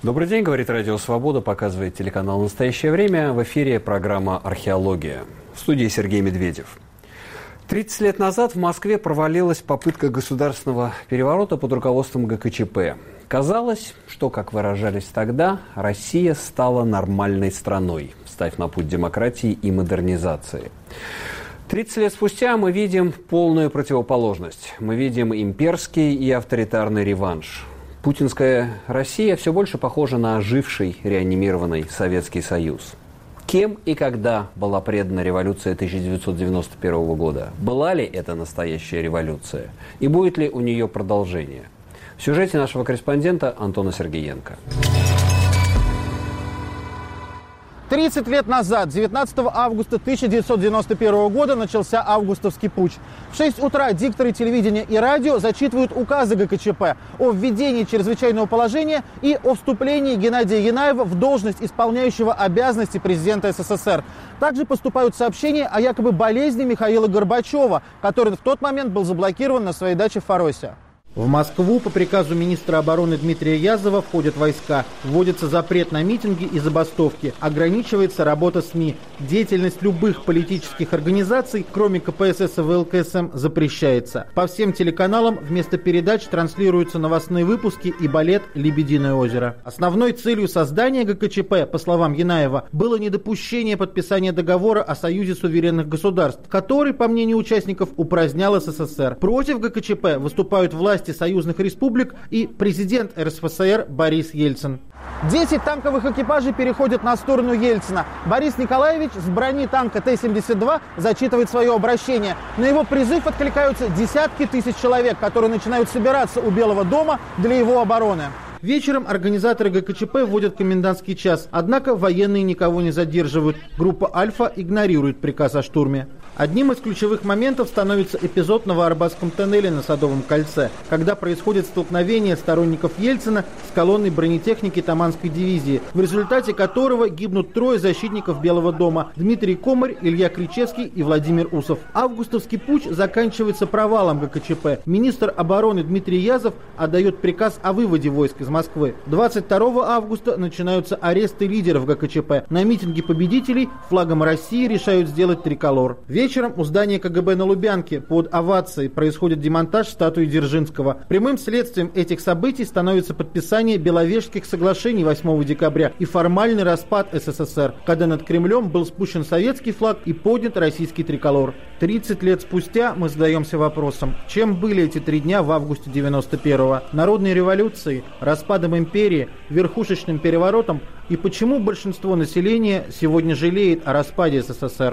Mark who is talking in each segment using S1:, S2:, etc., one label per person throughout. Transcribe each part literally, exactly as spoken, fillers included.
S1: Добрый день, говорит Радио Свобода, показывает телеканал «Настоящее время». В эфире программа «Археология». В студии Сергей Медведев. тридцать лет назад в Москве провалилась попытка государственного переворота под руководством ГКЧП. Казалось, что, как выражались тогда, Россия стала нормальной страной, став на путь демократии и модернизации. тридцать лет спустя мы видим полную противоположность. Мы видим имперский и авторитарный реванш. Путинская Россия все больше похожа на оживший, реанимированный Советский Союз. Кем и когда была предана революция тысяча девятьсот девяносто первого года? Была ли это настоящая революция? И будет ли у нее продолжение? В сюжете нашего корреспондента Антона Сергеенко.
S2: тридцать лет назад, девятнадцатого августа тысяча девятьсот девяносто первого года, начался августовский путч. В шесть утра дикторы телевидения и радио зачитывают указы ГКЧП о введении чрезвычайного положения и о вступлении Геннадия Янаева в должность исполняющего обязанности президента СССР. Также поступают сообщения о якобы болезни Михаила Горбачева, который в тот момент был заблокирован на своей даче в Фаросе. В Москву по приказу министра обороны Дмитрия Язова входят войска. Вводится запрет на митинги и забастовки. Ограничивается работа СМИ. Деятельность любых политических организаций, кроме КПСС и ВЛКСМ, запрещается. По всем телеканалам вместо передач транслируются новостные выпуски и балет «Лебединое озеро». Основной целью создания ГКЧП, по словам Янаева, было недопущение подписания договора о Союзе суверенных государств, который, по мнению участников, упразднял СССР. Против ГКЧП выступают власти союзных республик и президент РСФСР Борис Ельцин. Десять танковых экипажей переходят на сторону Ельцина. Борис Николаевич с брони танка Т семьдесят два зачитывает свое обращение. На его призыв откликаются десятки тысяч человек, которые начинают собираться у Белого дома для его обороны. Вечером организаторы ГКЧП вводят комендантский час, однако военные никого не задерживают. Группа «Альфа» игнорирует приказ о штурме. Одним из ключевых моментов становится эпизод в Новоарбатском тоннеле на Садовом кольце, когда происходит столкновение сторонников Ельцина с колонной бронетехники Таманской дивизии, в результате которого гибнут трое защитников Белого дома – Дмитрий Комарь, Илья Кричевский и Владимир Усов. Августовский путч заканчивается провалом ГКЧП. Министр обороны Дмитрий Язов отдает приказ о выводе войск из Москвы. двадцать второго августа начинаются аресты лидеров ГКЧП. На митинге победителей флагом России решают сделать триколор. Вечером у здания КГБ на Лубянке под овацией происходит демонтаж статуи Дзержинского. Прямым следствием этих событий становится подписание Беловежских соглашений восьмого декабря и формальный распад СССР, когда над Кремлем был спущен советский флаг и поднят российский триколор. тридцать лет спустя мы задаемся вопросом, чем были эти три дня в августе девяносто первого? Народной революцией, распадом империи, верхушечным переворотом? И почему большинство населения сегодня жалеет о распаде СССР?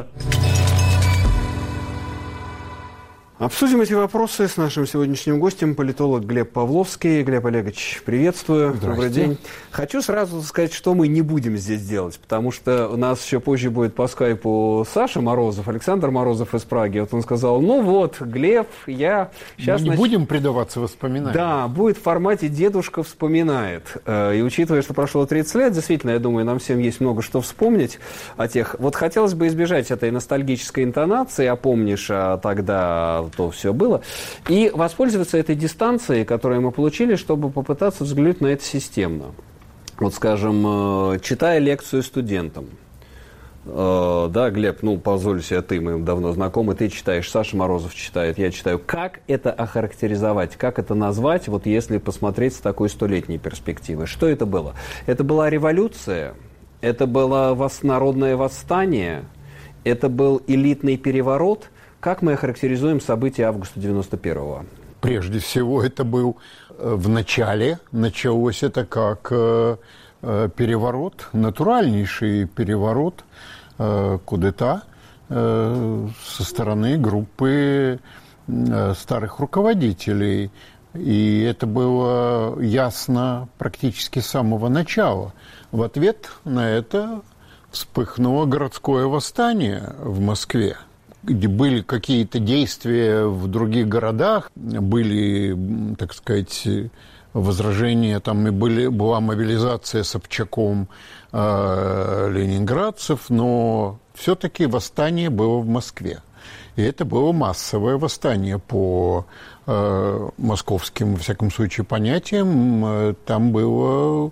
S1: Обсудим эти вопросы с нашим сегодняшним гостем, политолог Глеб Павловский. Глеб Олегович, приветствую. Добрый день. Хочу сразу сказать, что мы не будем здесь делать, потому что у нас еще позже будет по скайпу Саша Морозов, Александр Морозов из Праги. Вот он сказал, ну вот, Глеб, я сейчас...
S3: Мы не
S1: нач...
S3: будем предаваться воспоминаниям.
S1: Да, будет в формате «Дедушка вспоминает». И учитывая, что прошло тридцать лет, действительно, я думаю, нам всем есть много что вспомнить о тех... Вот хотелось бы избежать этой ностальгической интонации, а помнишь, а тогда... то все было, и воспользоваться этой дистанцией, которую мы получили, чтобы попытаться взглянуть на это системно. Вот, скажем, читая лекцию студентам, да, Глеб, ну, позволю себе, ты, мы давно знакомы, ты читаешь, Саша Морозов читает, я читаю. Как это охарактеризовать, как это назвать, вот если посмотреть с такой столетней перспективы? Что это было? Это была революция, это было народное восстание, это был элитный переворот. Как мы охарактеризуем события августа девяносто первого?
S3: Прежде всего, это был в начале, началось это как э, переворот, натуральнейший переворот, э, кудета э, со стороны группы э, старых руководителей. И это было ясно практически с самого начала. В ответ на это вспыхнуло городское восстание в Москве, где были какие-то действия в других городах, были, так сказать, возражения, там и были, была мобилизация Собчаком э, ленинградцев, но все-таки восстание было в Москве. И это было массовое восстание по э, московским, во всяком случае, понятиям. Там было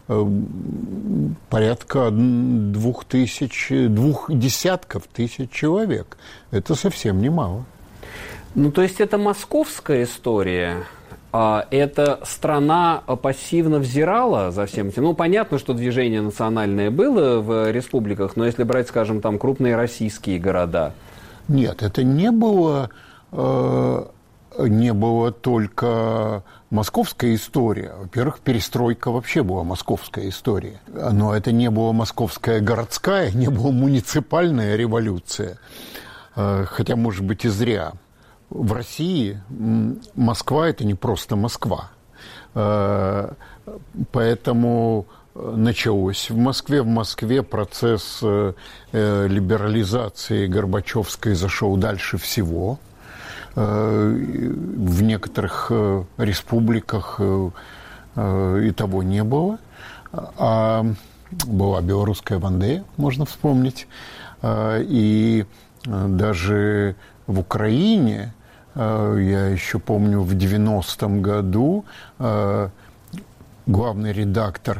S3: порядка двух тысяч, двух десятков тысяч человек. Это совсем немало.
S1: Ну, то есть это московская история, а эта страна пассивно взирала за всем этим. Ну, понятно, что движение национальное было в республиках, но если брать, скажем, там крупные российские города.
S3: Нет, это не было, э, не было только московская история. Во-первых, перестройка вообще была московская история. Но это не была московская городская, не была муниципальная революция. Э, хотя, может быть, и зря. В России Москва – это не просто Москва. Э, поэтому началось в Москве. В Москве процесс э, либерализации Горбачевской зашел дальше всего. Э, в некоторых э, республиках э, э, и того не было. А была белорусская Вандея, можно вспомнить. Э, и даже в Украине, э, я еще помню, в девяностом году э, главный редактор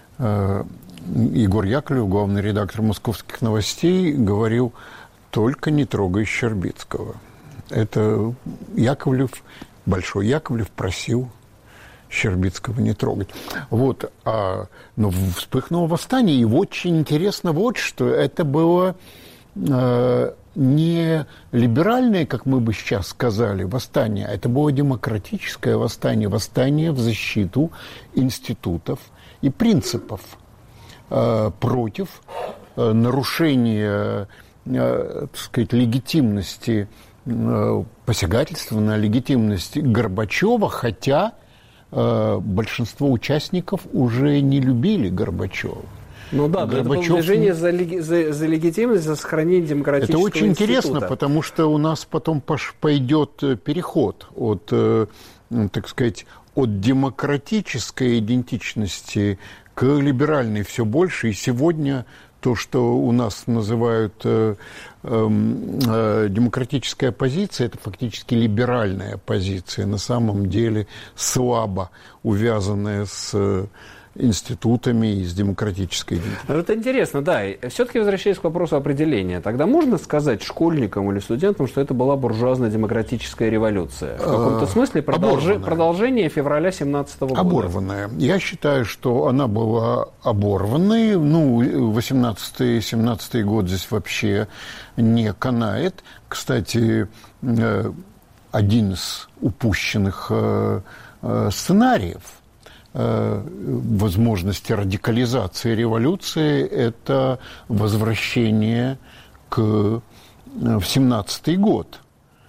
S3: Егор Яковлев, главный редактор «Московских новостей», говорил: только не трогай Щербицкого. Это Яковлев, Большой Яковлев просил Щербицкого не трогать. Вот. А, но вспыхнуло восстание, и очень интересно вот что. Это было э, не либеральное, как мы бы сейчас сказали, восстание, а это было демократическое восстание, восстание в защиту институтов и принципов э, против э, нарушения, э, так сказать, легитимности, э, посягательства на легитимность Горбачева, хотя э, большинство участников уже не любили Горбачева.
S1: Ну да, Горбачев... это было движение за, леги... за, за легитимность, за сохранение демократического института.
S3: Это очень интересно, потому что у нас потом пойдет переход от, э, так сказать, от демократической идентичности к либеральной все больше. И сегодня то, что у нас называют э, э, демократическая оппозиция, это фактически либеральная оппозиция, на самом деле слабо увязанная с институтами и с демократической идентичностью.
S1: Это интересно, да. Все-таки возвращаясь к вопросу определения, тогда можно сказать школьникам или студентам, что это была буржуазно-демократическая революция? В каком-то смысле продолжи... продолжение февраля семнадцатого года.
S3: Оборванная. Я считаю, что она была оборванной. Ну, восемнадцатый-семнадцатый год здесь вообще не канает. Кстати, один из упущенных сценариев возможности радикализации революции – это возвращение к, в семнадцатый год.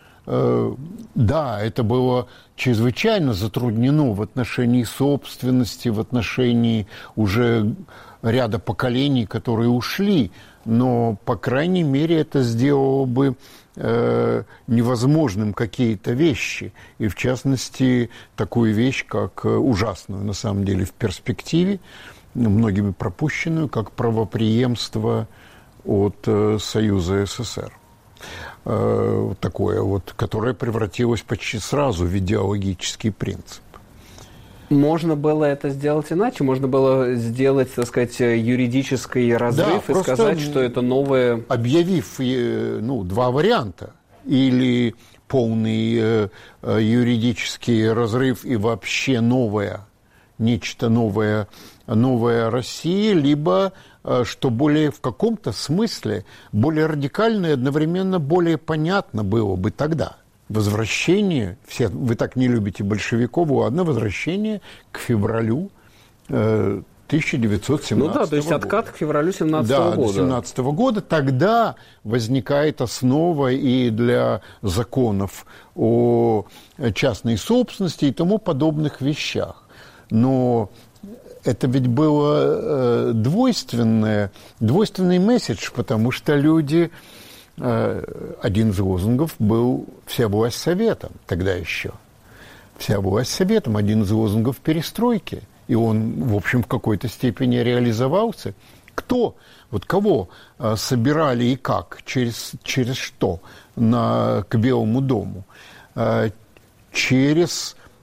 S3: Да, это было чрезвычайно затруднено в отношении собственности, в отношении уже ряда поколений, которые ушли, но, по крайней мере, это сделало бы э, невозможным какие-то вещи, и, в частности, такую вещь, как ужасную, на самом деле, в перспективе, многими пропущенную, как правопреемство от э, Союза СССР. Э, такое вот, которое превратилось почти сразу в идеологический принцип.
S1: Можно было это сделать иначе? Можно было сделать, так сказать, юридический разрыв да, и сказать, что это новое... Объявив
S3: ну, два варианта. Или полный э, юридический разрыв и вообще новое, нечто новое, новая Россия, либо, э, что более в каком-то смысле, более радикально и одновременно более понятно было бы тогда. Возвращение, все, вы так не любите большевиков, ладно, возвращение к февралю э, тысяча девятьсот семнадцатого года.
S1: Ну да, то есть откат к февралю семнадцатого
S3: да,
S1: года.
S3: Да, семнадцатого года. Тогда возникает основа и для законов о частной собственности и тому подобных вещах. Но это ведь было э, двойственное, двойственный месседж, потому что люди... Один из лозунгов был «Вся власть советом» тогда еще. «Вся власть советом» – один из лозунгов перестройки. И он, в общем, в какой-то степени реализовался. Кто, вот кого собирали и как, через, через что на, к Белому дому? Через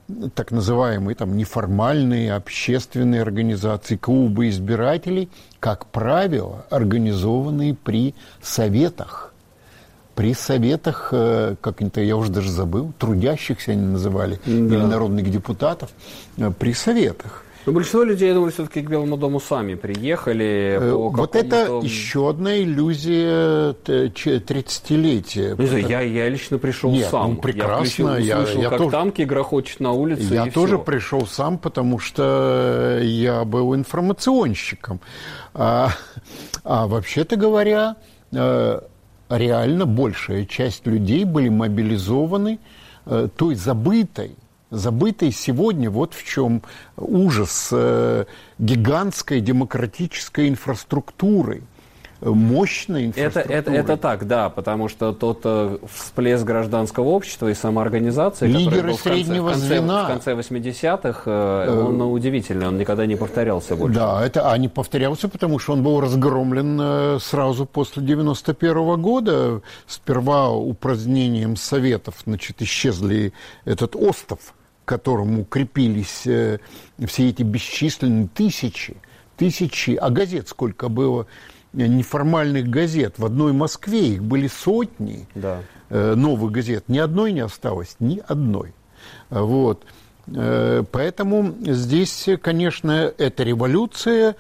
S3: так называемые там, неформальные общественные организации, клубы избирателей, как правило, организованные при советах. При советах, как-то я уже даже забыл, трудящихся они называли, да. Или народных депутатов, при советах.
S1: Но большинство людей, я думаю, все-таки к Белому дому сами приехали. По
S3: вот это еще одна иллюзия тридцатилетия.
S1: Ну, я, я лично пришел
S3: Нет,
S1: сам.
S3: Ну, прекрасно.
S1: Я, услышал,
S3: я, я
S1: как
S3: тоже,
S1: танки грохочут на улице.
S3: Я
S1: и
S3: тоже
S1: все.
S3: пришел сам, потому что я был информационщиком. А, а вообще-то говоря, реально большая часть людей были мобилизованы той забытой, забытой сегодня, вот в чем ужас э, гигантской демократической инфраструктуры, мощной инфраструктуры.
S1: Это, это, это так, да, потому что тот э, всплеск гражданского общества и самоорганизации, который был в конце, в конце, в конце восьмидесятых, э, он э, удивительный, он никогда не повторялся больше.
S3: Да, это, а не повторялся, потому что он был разгромлен э, сразу после девяносто первого года. Сперва упразднением советов, значит, исчезли этот остов, к которому крепились э, все эти бесчисленные тысячи, тысячи, а газет сколько было, неформальных газет. В одной Москве их были сотни, да. э, новых газет. Ни одной не осталось, ни одной. Вот. Э, поэтому здесь, конечно, эта революция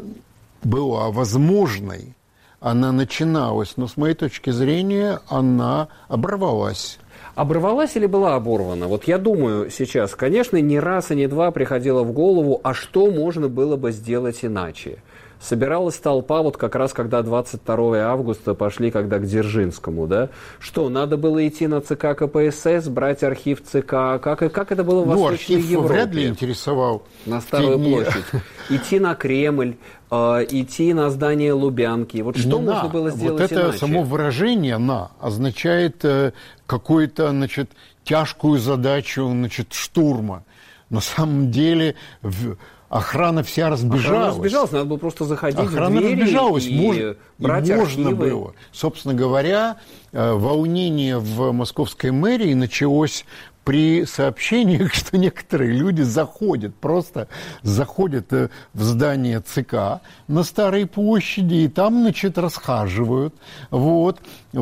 S3: была возможной. Она начиналась, но с моей точки зрения она оборвалась.
S1: Оборвалась или была оборвана? Вот я думаю сейчас, конечно, не раз и не два приходило в голову, а что можно было бы сделать иначе? Собиралась толпа вот как раз, когда двадцать второго августа пошли, когда к Дзержинскому, да? Что, надо было идти на ЦК КПСС, брать архив ЦК? Как, как это было в
S3: ну,
S1: Восточной
S3: архив
S1: Европе?
S3: вряд ли интересовал.
S1: На Старую площадь. Идти на Кремль, э, идти на здание Лубянки. Вот что
S3: не
S1: можно
S3: на.
S1: было сделать
S3: вот это
S1: иначе?
S3: само выражение «на» означает э, какую-то, значит, тяжкую задачу, значит, штурма. На самом деле... В, Охрана вся разбежалась.
S1: Охрана разбежалась, надо было просто заходить
S3: Охрана
S1: в двери
S3: разбежалась,
S1: и
S3: можно,
S1: брать
S3: и можно
S1: архивы.
S3: было. Собственно говоря, волнение в московской мэрии началось при сообщениях, что некоторые люди заходят, просто заходят в здание ЦК на Старой площади и там, значит, расхаживают. Вот.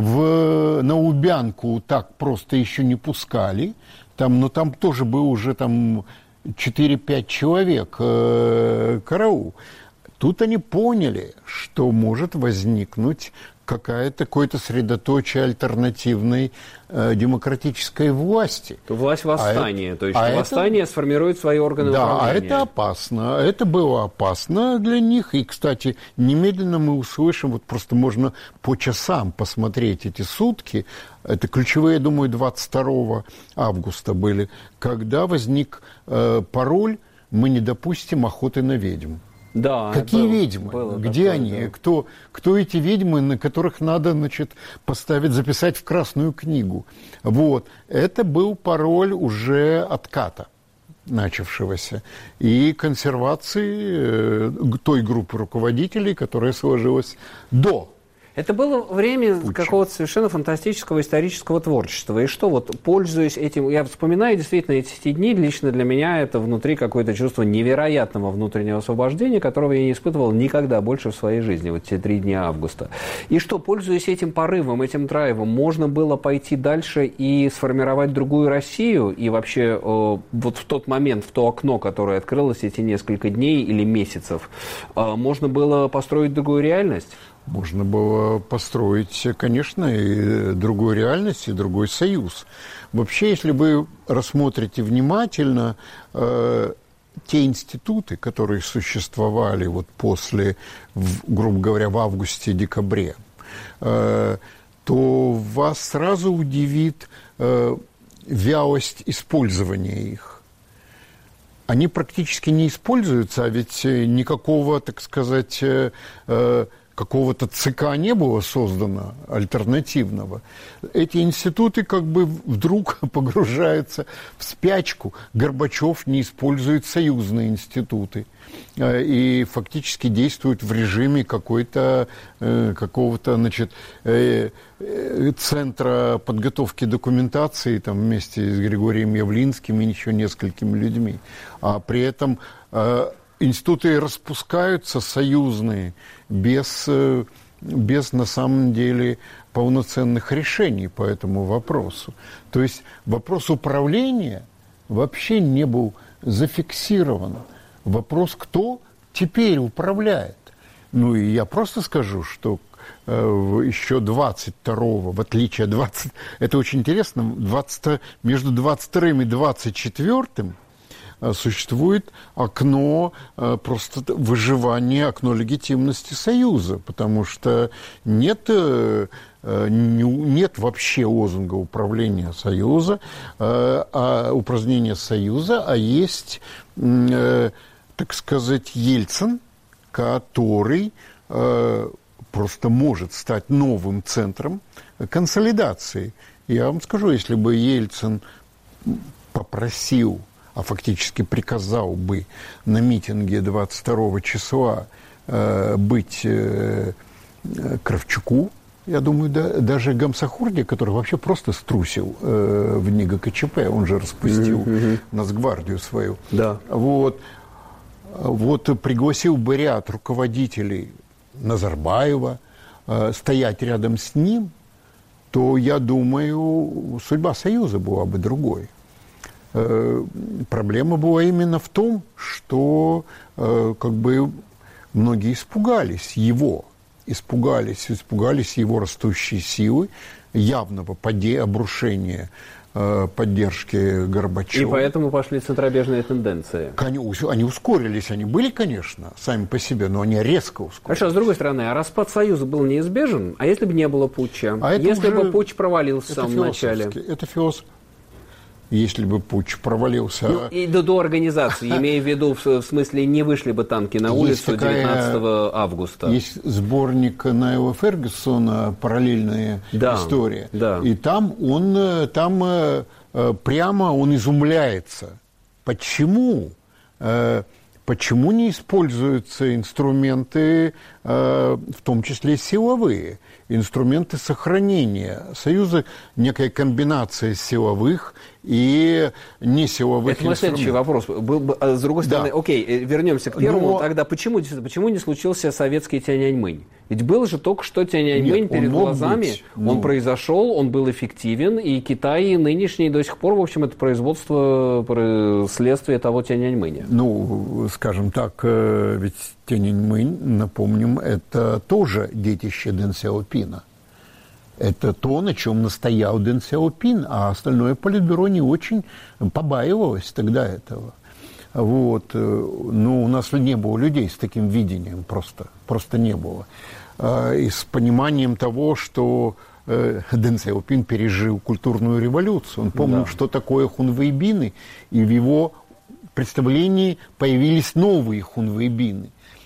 S3: В, на Лубянку так просто еще не пускали. Там, но там тоже был уже там... четыре-пять человек, э, караул. Тут они поняли, что может возникнуть какая-то, какое-то средоточие альтернативной э, демократической власти.
S1: Власть восстания. А то есть
S3: а
S1: восстание это, сформирует свои органы
S3: да,
S1: управления.
S3: Да, а это опасно. Это было опасно для них. И, кстати, немедленно мы услышим, вот просто можно по часам посмотреть эти сутки. Это ключевые, я думаю, двадцать второго августа были, когда возник э, пароль «Мы не допустим охоты на ведьм».
S1: Да,
S3: какие
S1: было,
S3: ведьмы?
S1: Было
S3: Где
S1: такое,
S3: они?
S1: Да.
S3: Кто, кто эти ведьмы, на которых надо, значит, поставить, записать в Красную книгу? Вот. Это был пароль уже отката начавшегося и консервации э, той группы руководителей, которая сложилась до.
S1: Это было время
S3: Путча.
S1: какого-то совершенно фантастического исторического творчества. И что, вот, пользуясь этим, я вспоминаю действительно эти дни, лично для меня это внутри какое-то чувство невероятного внутреннего освобождения, которого я не испытывал никогда больше в своей жизни, вот те три дня августа. И что, пользуясь этим порывом, этим драйвом, можно было пойти дальше и сформировать другую Россию, и вообще э, вот в тот момент, в то окно, которое открылось эти несколько дней или месяцев, э, можно было построить другую реальность?
S3: Можно было построить, конечно, и другую реальность, и другой союз. Вообще, если вы рассмотрите внимательно э, те институты, которые существовали вот после, в, грубо говоря, в августе-декабре, э, то вас сразу удивит э, вялость использования их. Они практически не используются, а ведь никакого, так сказать, э, какого-то ЦК не было создано альтернативного. Эти институты как бы вдруг погружаются в спячку. Горбачев не использует союзные институты и фактически действует в режиме какой-то, какого-то, значит, центра подготовки документации там, вместе с Григорием Явлинским и еще несколькими людьми. А при этом институты распускаются, союзные, без, без, на самом деле, полноценных решений по этому вопросу. То есть вопрос управления вообще не был зафиксирован. Вопрос, кто теперь управляет. Ну и я просто скажу, что э, еще двадцать второго, в отличие от двадцать... Это очень интересно, двадцать, между двадцать вторым и двадцать четвёртым существует окно просто выживания, окно легитимности Союза, потому что нет, нет вообще лозунга управления Союза, а упразднения Союза, а есть, так сказать, Ельцин, который просто может стать новым центром консолидации. Я вам скажу, если бы Ельцин попросил, а фактически приказал бы на митинге двадцать второго числа э, быть э, Кравчуку, я думаю, да, даже Гамсахурде, который вообще просто струсил э, в дни ГКЧП, он же распустил mm-hmm. Нацгвардию свою.
S1: Да.
S3: Вот, вот пригласил бы ряд руководителей Назарбаева э, стоять рядом с ним, то, я думаю, судьба Союза была бы другой. Проблема была именно в том, что как бы многие испугались его, испугались, испугались его растущей силы, явного паде, обрушения поддержки Горбачева.
S1: И поэтому пошли центробежные тенденции.
S3: Они, они ускорились, они были, конечно, сами по себе, но они резко ускорились.
S1: Хорошо, а с другой стороны, а распад Союза был неизбежен? А если бы не было путча?
S3: А
S1: если бы путч провалился в самом начале?
S3: Это философ. Если бы путч провалился...
S1: Ну, и до, до организации, имея в виду, в, в смысле, не вышли бы танки на улицу девятнадцатого августа.
S3: Есть сборник Найла Фергюсона «Параллельная да, история».
S1: Да.
S3: И там он, там прямо он изумляется. Почему? Почему не используются инструменты, в том числе силовые, инструменты сохранения Союза, некая комбинация силовых и несиловых
S1: Это мой следующий вопрос. Был бы, а с другой стороны, да. окей, вернемся к первому. Но... Тогда почему, почему не случился советский Тяньаньмэнь? Ведь был же только что Тяньаньмэнь Нет, перед глазами. Быть, но... Он произошел, он был эффективен, и Китай нынешний до сих пор, в общем, это производство, следствие того Тяньаньмэня.
S3: Ну, скажем так, ведь Тяньаньмэнь, напомним, это тоже детище Дэн Сяопина. Это то, на чем настоял Дэн Сяопин, а остальное политбюро не очень побаивалось тогда этого. Вот. Ну, у нас не было людей с таким видением, просто, просто не было. И с пониманием того, что Дэн Сяопин пережил культурную революцию. Он помнил, да. что такое хунвейбины, и в его представлении появились новые хунвейбины,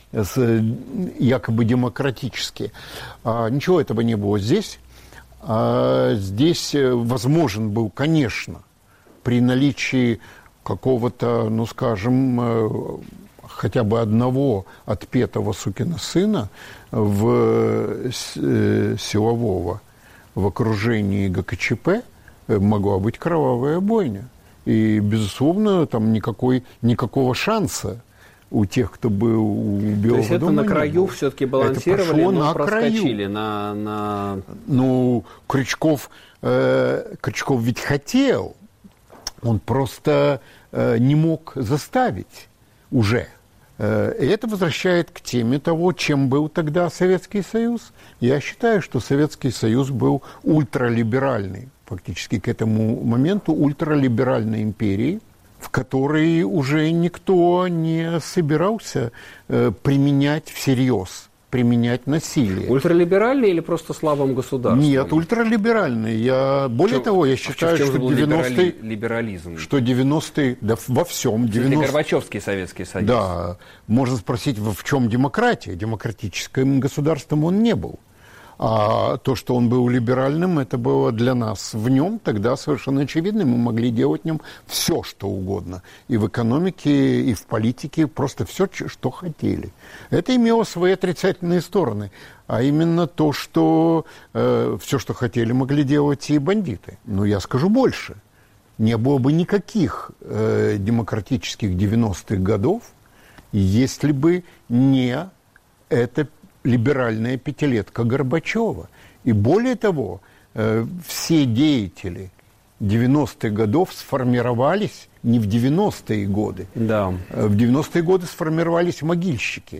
S3: якобы демократические. А ничего этого не было здесь. А здесь возможен был, конечно, при наличии какого-то, ну, скажем, хотя бы одного отпетого сукина сына в силового в окружении ГКЧП могла быть кровавая бойня. И, безусловно, там никакой, никакого шанса у тех, кто был у Белого дома. То есть это
S1: на краю все-таки балансировали, но на проскочили на, на...
S3: Ну, Крючков, э, Крючков ведь хотел, он просто э, не мог заставить уже. Э, и это возвращает к теме того, чем был тогда Советский Союз. Я считаю, что Советский Союз был ультралиберальный, фактически к этому моменту ультралиберальной империей, в которой уже никто не собирался э, применять всерьез применять насилие.
S1: Ультралиберальный или просто слабым государством?
S3: Нет, ультралиберальный. Я, более
S1: чем,
S3: того, я считаю,
S1: чем
S3: что девяностые...
S1: либерализм?
S3: Что девяностые... Да во всем.
S1: девяностые... Горбачевский Советский Союз.
S3: Да. Можно спросить, в чем демократия? Демократическим государством он не был. А то, что он был либеральным, это было для нас в нем тогда совершенно очевидно. Мы могли делать в нем все, что угодно. И в экономике, и в политике, просто все, что хотели. Это имело свои отрицательные стороны. А именно то, что э, все, что хотели, могли делать и бандиты. Но я скажу больше. Не было бы никаких э, демократических девяностых годов, если бы не это либеральная пятилетка Горбачева. И более того, э, все деятели девяностых годов сформировались не в девяностые годы.
S1: Да.
S3: В девяностые годы сформировались могильщики,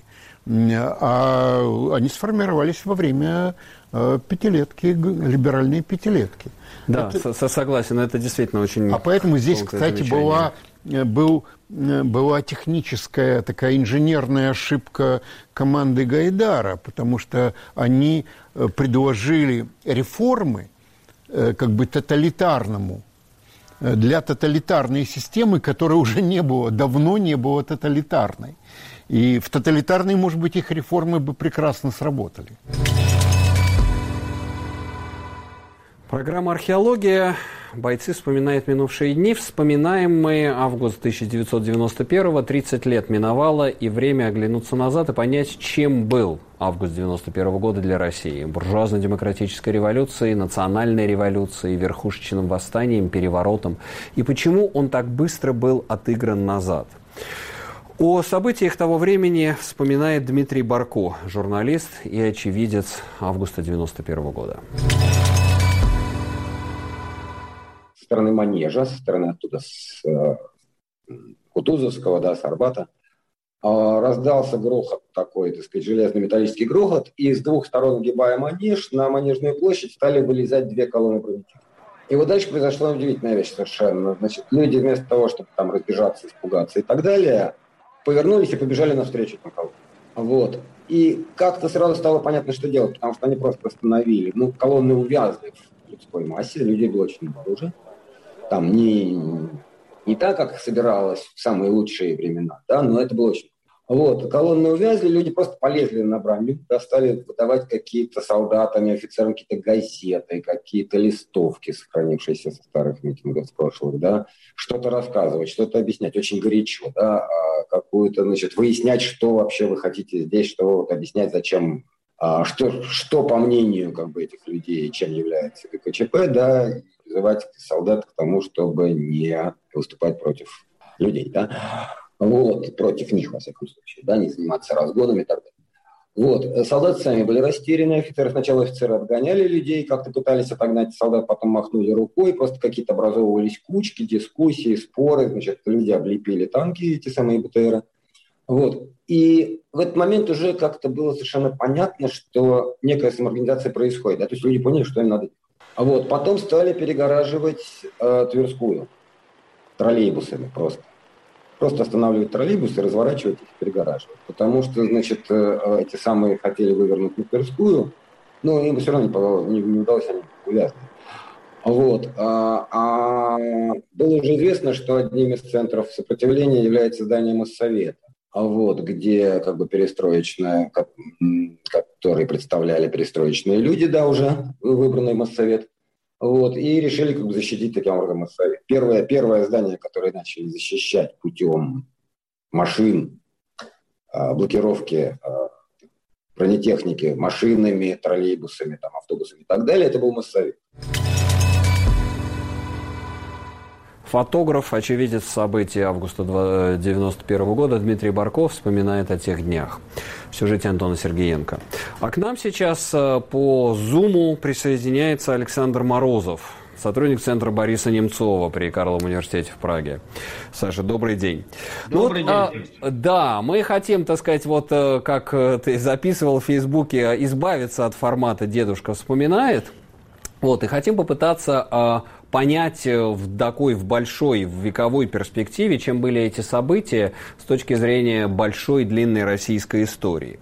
S3: а они сформировались во время э, пятилетки, либеральной пятилетки.
S1: Да,
S3: это...
S1: со- согласен, это действительно очень...
S3: А поэтому здесь, кстати, была, был, была техническая такая инженерная ошибка команды Гайдара, потому что они предложили реформы как бы тоталитарному, для тоталитарной системы, которая уже не было, давно не было тоталитарной. И в тоталитарной, может быть, их реформы бы прекрасно сработали.
S1: Программа «Археология». Бойцы вспоминают минувшие дни. Вспоминаем мы август тысяча девятьсот девяносто первого. тридцать лет миновало, и время оглянуться назад и понять, чем был август девяносто первого года для России. Буржуазно-демократической революцией, национальной революцией, верхушечным восстанием, переворотом. И почему он так быстро был отыгран назад. О событиях того времени вспоминает Дмитрий Барко, журналист и очевидец августа девяносто первого года.
S4: Со стороны Манежа, со стороны оттуда, с э, Кутузовского, да, с Арбата, э, раздался грохот такой, так сказать, железно-металлический грохот, и с двух сторон, огибая Манеж, на Манежную площадь стали вылезать две колонны бронетехники. И вот дальше произошла удивительная вещь совершенно. Значит, люди вместо того, чтобы там разбежаться, испугаться и так далее, повернулись и побежали навстречу этим колоннам. Вот. И как-то сразу стало понятно, что делать, потому что они просто остановили. Ну, колонны увязли в людской массе, людей было очень мало уже. Там не, не так, как собиралось в самые лучшие времена, да, но это было очень... Вот, колонны увязли, люди просто полезли на броню, да, стали выдавать какие-то солдатам и офицерам какие-то газеты, какие-то листовки, сохранившиеся со старых митингов с прошлых, да, что-то рассказывать, что-то объяснять, очень горячо, да, какую-то, значит, выяснять, что вообще вы хотите здесь, что вот объяснять, зачем, что, что по мнению, как бы, этих людей, чем является ГКЧП, да, призывать солдат к тому, чтобы не выступать против людей, да. Вот, против них, во всяком случае, да, не заниматься разгонами и так далее. Вот, солдаты сами были растеряны, офицеры, сначала офицеры отгоняли людей, как-то пытались отогнать солдат, потом махнули рукой, просто какие-то образовывались кучки, дискуссии, споры, значит, люди облепили танки, эти самые БТРы. Вот, и в этот момент уже как-то было совершенно понятно, что некая самоорганизация происходит, да, то есть люди поняли, что им надо делать. А вот, потом стали перегораживать э, Тверскую троллейбусами просто. Просто останавливать троллейбусы, разворачивать их и перегораживать. Потому что, значит, эти самые хотели вывернуть на Тверскую, но им все равно не, не удалось, они увязли. Вот. А, а было уже известно, что одним из центров сопротивления является здание Моссовета, вот, где как бы перестроечная, которые представляли перестроечные люди, да, уже выбранный Моссовет. Вот, и решили как бы защитить таким образом Моссовет. Первое, первое здание, которое начали защищать путем машин, блокировки бронетехники машинами, троллейбусами, там, автобусами и так далее, это был Моссовет.
S1: Фотограф, очевидец событий августа девяносто первого года Дмитрий Барков вспоминает о тех днях. В сюжете Антона Сергеенко. А к нам сейчас по Зуму присоединяется Александр Морозов, сотрудник Центра Бориса Немцова при Карловом университете в Праге. Саша, добрый день.
S5: Добрый
S1: ну,
S5: день.
S1: А, да, мы хотим, так сказать, вот как ты записывал в Фейсбуке, избавиться от формата «Дедушка вспоминает». Вот, и хотим попытаться а, понять в такой, в большой, в вековой перспективе, чем были эти события с точки зрения большой, длинной российской истории.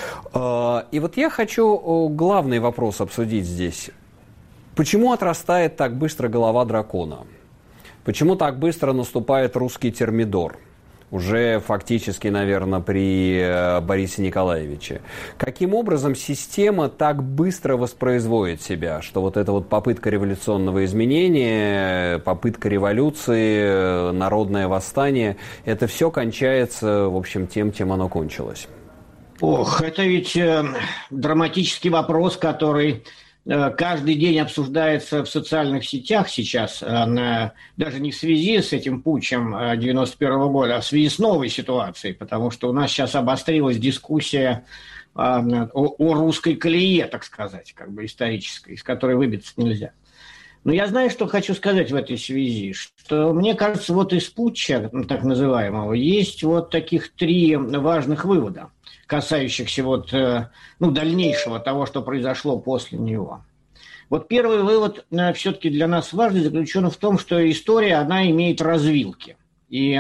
S1: И вот я хочу главный вопрос обсудить здесь. Почему отрастает так быстро голова дракона? Почему так быстро наступает русский термидор? Уже фактически, наверное, при Борисе Николаевиче. Каким образом система так быстро воспроизводит себя, что вот эта вот попытка революционного изменения, попытка революции, народное восстание, это все кончается, в общем, тем, чем оно кончилось?
S5: Ох, это ведь э, драматический вопрос, который э, каждый день обсуждается в социальных сетях сейчас, э, на, даже не в связи с этим путчем э, девяносто первого года, а в связи с новой ситуацией, потому что у нас сейчас обострилась дискуссия э, о, о русской колее, так сказать, как бы исторической, из которой выбиться нельзя. Но я знаю, что хочу сказать в этой связи, что мне кажется, вот из путча, так называемого, есть вот таких три важных вывода, касающихся вот, ну, дальнейшего того, что произошло после него. Вот первый вывод все-таки для нас важный, заключен в том, что история, она имеет развилки. И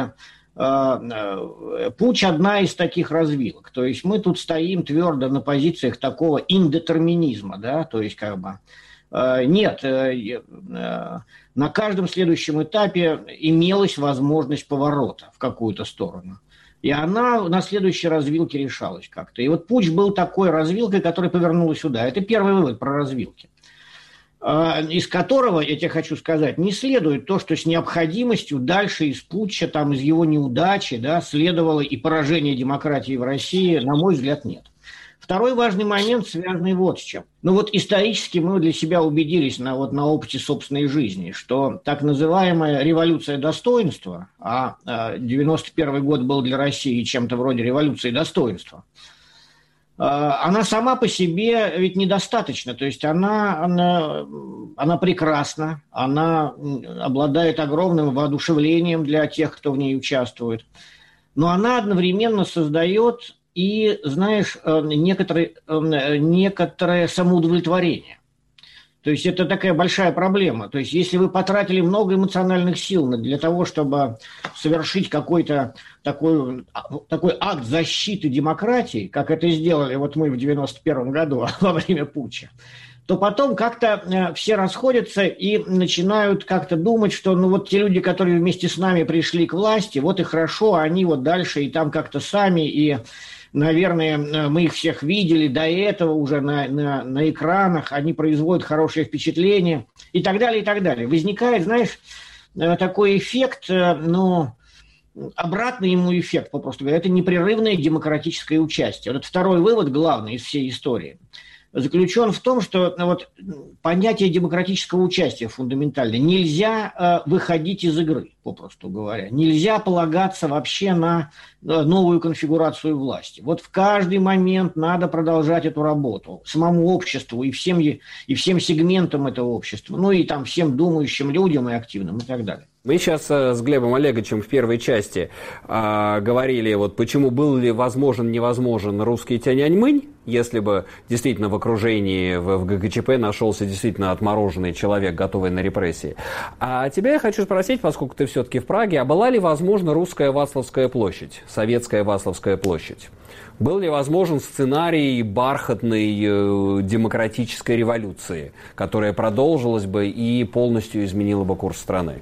S5: э, путч одна из таких развилок. То есть мы тут стоим твердо на позициях такого индетерминизма, да, то есть как бы э, нет, э, э, на каждом следующем этапе имелась возможность поворота в какую-то сторону. И она на следующей развилке решалась как-то. И вот путч был такой развилкой, которая повернула сюда. Это первый вывод про развилки. Из которого, я тебе хочу сказать, не следует то, что с необходимостью дальше из путча, там, из его неудачи, да, следовало и поражение демократии в России, на мой взгляд, нет. Второй важный момент, связанный вот с чем. Ну вот исторически мы для себя убедились на, вот, на опыте собственной жизни, что так называемая революция достоинства, а девяносто первый год был для России чем-то вроде революции достоинства, она сама по себе ведь недостаточна. То есть она, она, она прекрасна, она обладает огромным воодушевлением для тех, кто в ней участвует, но она одновременно создает и, знаешь, некоторое, некоторое самоудовлетворение. То есть это такая большая проблема. То есть если вы потратили много эмоциональных сил для того, чтобы совершить какой-то такой, такой акт защиты демократии, как это сделали вот мы в девяносто первом году во время путча, то потом как-то все расходятся и начинают как-то думать, что ну вот те люди, которые вместе с нами пришли к власти, вот и хорошо, они вот дальше и там как-то сами, и... Наверное, мы их всех видели до этого уже на, на, на экранах, они производят хорошее впечатление и так далее, и так далее. Возникает, знаешь, такой эффект, ну, обратный ему эффект, попросту говоря, это непрерывное демократическое участие. Вот второй вывод, главный из всей истории, заключен в том, что вот, понятие демократического участия фундаментально. Нельзя э, выходить из игры, попросту говоря. Нельзя полагаться вообще на э, новую конфигурацию власти. Вот в каждый момент надо продолжать эту работу. Самому обществу и всем, и всем сегментам этого общества. Ну и там всем думающим людям и активным и так далее.
S1: Мы сейчас с Глебом Олеговичем в первой части э, говорили, вот почему был ли возможен, невозможен русский Тяньаньмынь, если бы действительно в окружении в, в ГКЧП нашелся действительно отмороженный человек, готовый на репрессии. А тебя я хочу спросить, поскольку ты все-таки в Праге, а была ли возможна русская Вацлавская площадь, советская Вацлавская площадь? Был ли возможен сценарий бархатной э, демократической революции, которая продолжилась бы и полностью изменила бы курс страны?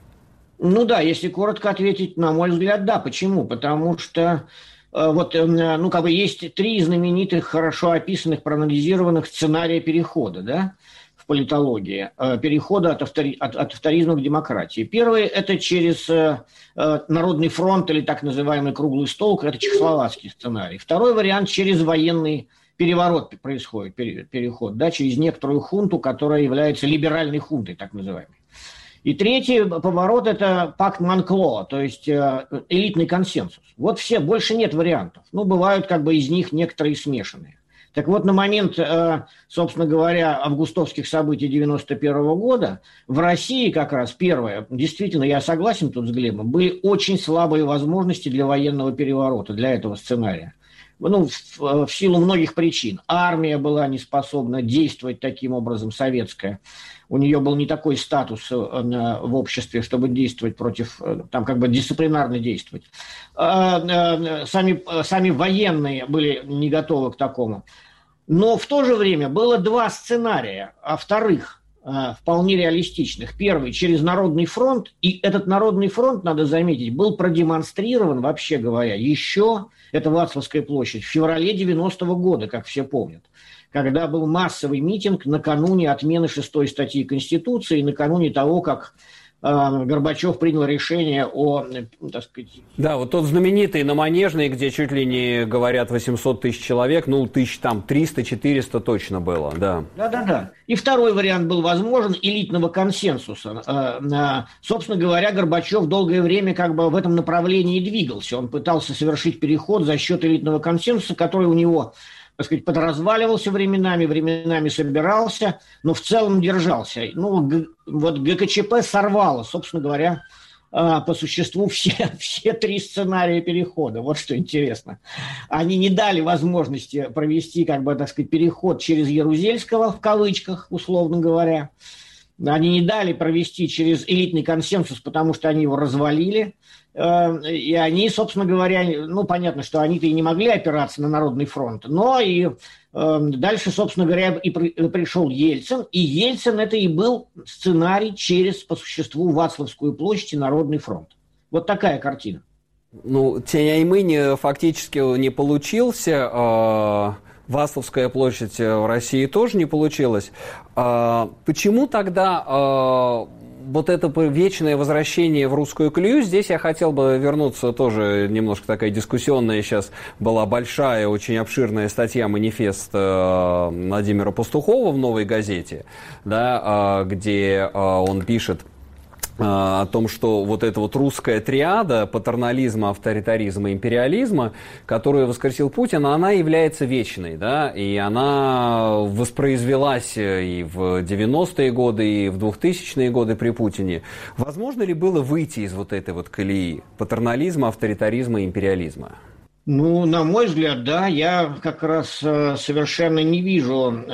S5: Ну да, если коротко ответить, на мой взгляд, да. Почему? Потому что э, вот, э, ну, как бы есть три знаменитых, хорошо описанных, проанализированных сценария перехода, да, в политологии. Э, перехода от, автори, от, от авторизма к демократии. Первый – это через э, э, Народный фронт или так называемый круглый стол, это чехословацкий сценарий. Второй вариант – через военный переворот происходит, пере, переход, да, через некоторую хунту, которая является либеральной хунтой, так называемой. И третий поворот – это пакт Монклоа, то есть э, элитный консенсус. Вот все, больше нет вариантов. Ну, бывают как бы из них некоторые смешанные. Так вот, на момент, э, собственно говоря, августовских событий девяносто первого года в России как раз первое, действительно, я согласен тут с Глебом, были очень слабые возможности для военного переворота, для этого сценария. ну, в, в силу многих причин. Армия была не способна действовать таким образом, советская. У нее был не такой статус в обществе, чтобы действовать против, там как бы дисциплинарно действовать. Сами, сами военные были не готовы к такому. Но в то же время было два сценария, а вторых, вполне реалистичных. Первый – через Народный фронт. И этот Народный фронт, надо заметить, был продемонстрирован, вообще говоря, еще, это Вацлавская площадь, в феврале девяностого года, как все помнят, когда был массовый митинг накануне отмены шестой статьи Конституции, накануне того, как Горбачев принял решение о, так сказать...
S1: Да, вот тот знаменитый на Манежной, где чуть ли не, говорят, восемьсот тысяч человек, ну, тысяч там триста-четыреста точно было, да.
S5: Да-да-да. И второй вариант был возможен, элитного консенсуса. Собственно говоря, Горбачев долгое время как бы в этом направлении двигался. Он пытался совершить переход за счет элитного консенсуса, который у него... так сказать, подразваливался временами, временами собирался, но в целом держался. Ну, г- вот ГКЧП сорвало, собственно говоря, э, по существу все, все три сценария перехода. Вот что интересно. Они не дали возможности провести, как бы, так сказать, переход через Ярузельского, в кавычках, условно говоря. Они не дали провести через элитный консенсус, потому что они его развалили. И они, собственно говоря, ну, понятно, что они-то и не могли опираться на Народный фронт, но и э, дальше, собственно говоря, и при, пришел Ельцин, и Ельцин это и был сценарий через, по существу, Вацлавскую площадь и Народный фронт. Вот такая картина.
S1: Ну, Тяньаньмэнь фактически не получился, э, Вацлавская площадь в России тоже не получилась. Э, почему тогда... Э, Вот это вечное возвращение в русскую колею, здесь я хотел бы вернуться, тоже немножко такая дискуссионная сейчас была большая, очень обширная статья, манифест Владимира Пастухова в «Новой газете», да, где он пишет о том, что вот эта вот русская триада патернализма, авторитаризма, империализма, которую воскресил Путин, она является вечной, да, и она воспроизвелась и в девяностые годы, и в двухтысячные годы при Путине. Возможно ли было выйти из вот этой вот колеи патернализма, авторитаризма, империализма?
S5: Ну, на мой взгляд, да, я как раз э, совершенно не вижу, э,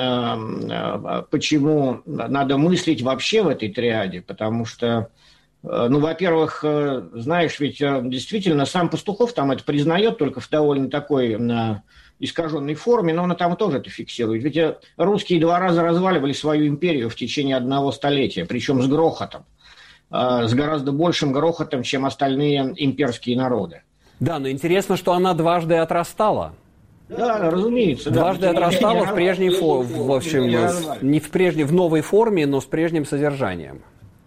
S5: э, почему надо мыслить вообще в этой триаде, потому что, э, ну, во-первых, э, знаешь, ведь э, действительно сам Пастухов там это признает, только в довольно такой э, искаженной форме, но он там тоже это фиксирует. Ведь э, русские два раза разваливали свою империю в течение одного столетия, причем с грохотом, э, с гораздо большим грохотом, чем остальные имперские народы.
S1: Да, но интересно, что она дважды отрастала.
S5: Да, разумеется.
S1: Дважды
S5: да,
S1: отрастала в прежней форме, в общем,
S5: не,
S1: не в прежней, в новой форме, но с прежним содержанием.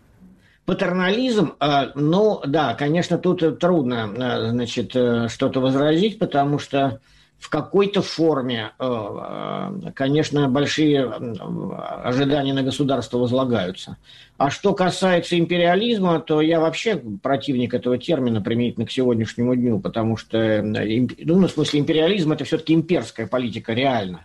S5: Патернализм, ну да, конечно, тут трудно, значит, что-то возразить, потому что в какой-то форме, конечно, большие ожидания на государство возлагаются. А что касается империализма, то я вообще противник этого термина применительно к сегодняшнему дню, потому что, ну, в смысле, империализм – это все-таки имперская политика, реально.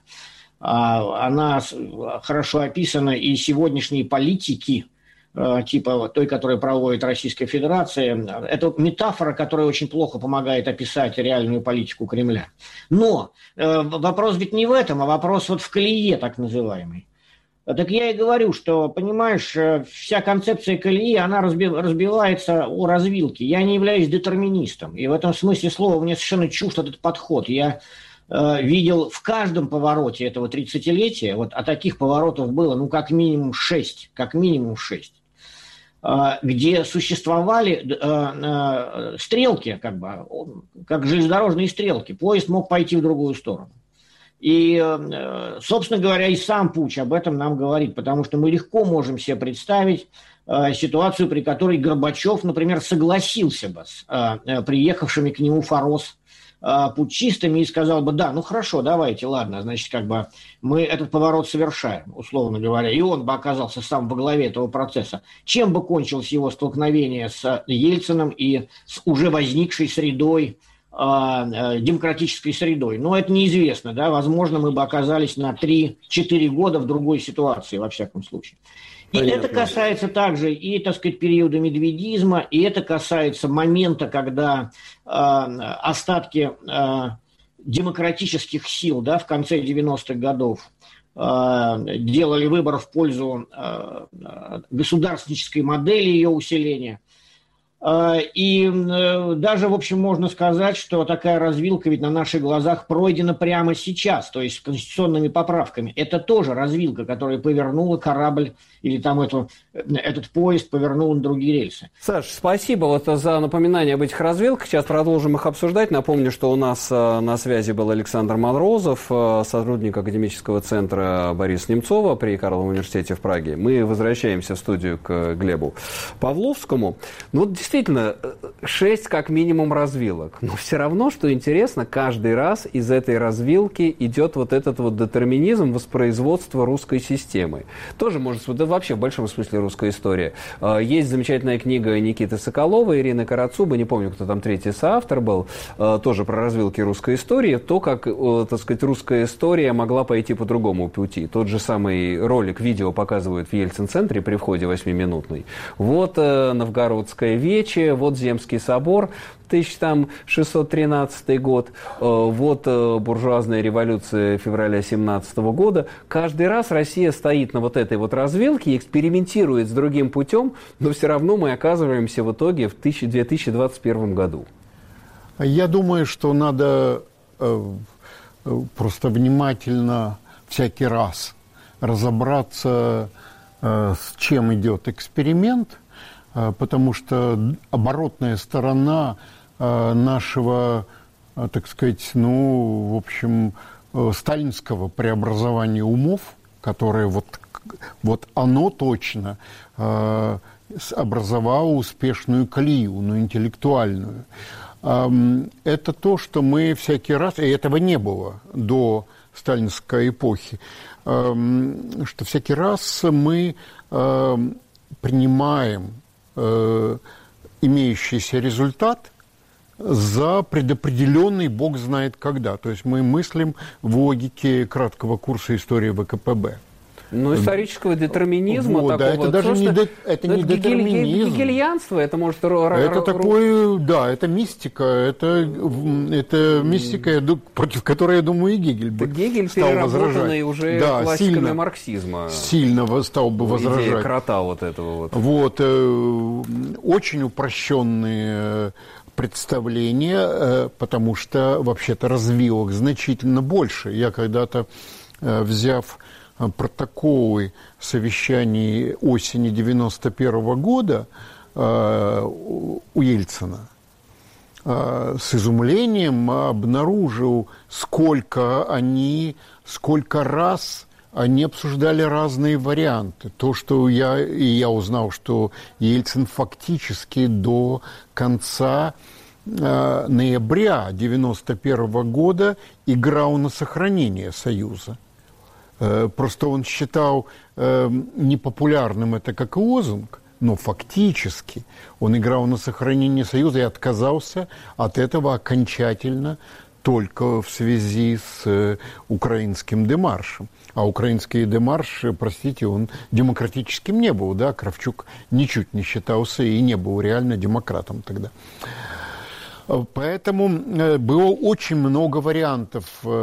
S5: Она хорошо описана, и сегодняшние политики, типа той, которую проводит Российская Федерация, это метафора, которая очень плохо помогает описать реальную политику Кремля. Но э, вопрос ведь не в этом, а вопрос вот в колее так называемой. Так я и говорю, что, понимаешь, вся концепция колеи, она разби, разбивается о развилке. Я не являюсь детерминистом, и в этом смысле слова мне совершенно чужд этот подход. Я э, видел в каждом повороте этого тридцатилетия, вот, а таких поворотов было, ну, как минимум шесть, как минимум шесть, где существовали э, э, стрелки, как бы, как железнодорожные стрелки. Поезд мог пойти в другую сторону. И, э, собственно говоря, и сам Путч об этом нам говорит, потому что мы легко можем себе представить э, ситуацию, при которой Горбачев, например, согласился бы с э, приехавшими к нему Форос путчистами и сказал бы, да, ну хорошо, давайте, ладно, значит, как бы мы этот поворот совершаем, условно говоря, и он бы оказался сам во главе этого процесса. Чем бы кончилось его столкновение с Ельциным и с уже возникшей средой, э, э, демократической средой? Ну, это неизвестно, да, возможно, мы бы оказались на три-четыре года в другой ситуации, во всяком случае. И Понятно. Это касается также и, так сказать, периода медведизма, и это касается момента, когда э, остатки э, демократических сил, да, в конце девяностых годов делали выбор в пользу государственнической модели ее усиления. И даже, в общем, можно сказать, что такая развилка ведь на наших глазах пройдена прямо сейчас, то есть с конституционными поправками. Это тоже развилка, которая повернула корабль или там эту, этот поезд повернул на другие рельсы.
S1: Саш, спасибо вот за напоминание об этих развилках. Сейчас продолжим их обсуждать. Напомню, что у нас на связи был Александр Морозов, сотрудник академического центра Бориса Немцова при Карловом университете в Праге. Мы возвращаемся в студию к Глебу Павловскому. Ну, вот действительно, шесть как минимум развилок. Но все равно, что интересно, каждый раз из этой развилки идет вот этот вот детерминизм воспроизводства русской системы. Тоже может... Вообще, в большом смысле, русская история. Есть замечательная книга Никиты Соколова, Ирины Карацубы, не помню, кто там третий соавтор был, тоже про развилки русской истории, то, как, так сказать, русская история могла пойти по другому пути. Тот же самый ролик, видео показывают в Ельцин-центре при входе восьмиминутный. Вот Новгородская вече, вот Земский собор, тысяча шестьсот тринадцатый год, вот буржуазная революция февраля семнадцатого года. Каждый раз Россия стоит на вот этой вот развилке, экспериментирует с другим путем, но все равно мы оказываемся в итоге в две тысячи двадцать первом году.
S3: Я думаю, что надо э, просто внимательно всякий раз разобраться, э, с чем идет эксперимент, э, потому что оборотная сторона э, нашего, э, так сказать, ну, в общем, э, сталинского преобразования умов, которое вот, вот оно точно э, образовало успешную колею, ну, интеллектуальную. Это то, что мы всякий раз, и этого не было до сталинской эпохи, что всякий раз мы принимаем имеющийся результат за предопределенный бог знает когда. То есть мы мыслим в логике краткого курса истории ВКПБ.
S1: Ну, исторического детерминизма
S3: вот,
S1: такого.
S3: Да, это даже не, де, это не
S1: это
S3: детерминизм.
S1: Гегельянство, это может...
S3: Это такое, да, это мистика, это, это мистика, против которой, я думаю, и Гегель бы
S1: Гегель
S3: стал
S1: переработанный
S3: возражать.
S1: уже
S3: да,
S1: классиками
S3: сильно,
S1: марксизма.
S3: Сильно стал бы возражать.
S1: Идея крота вот этого вот.
S3: Вот, э, очень упрощенные представления, потому что, вообще-то, развилок значительно больше. Я когда-то, взяв протоколы совещаний осени девяносто первого года у Ельцина, с изумлением обнаружил, сколько они, сколько раз они обсуждали разные варианты. То, что я, и я узнал, что Ельцин фактически до конца э, ноября девяносто первого года играл на сохранение Союза. Э, просто он считал э, непопулярным это как лозунг, но фактически он играл на сохранение Союза и отказался от этого окончательно только в связи с э, украинским демаршем. А украинский демарш, простите, он демократическим не был, да, Кравчук ничуть не считался и не был реально демократом тогда. Поэтому было очень много вариантов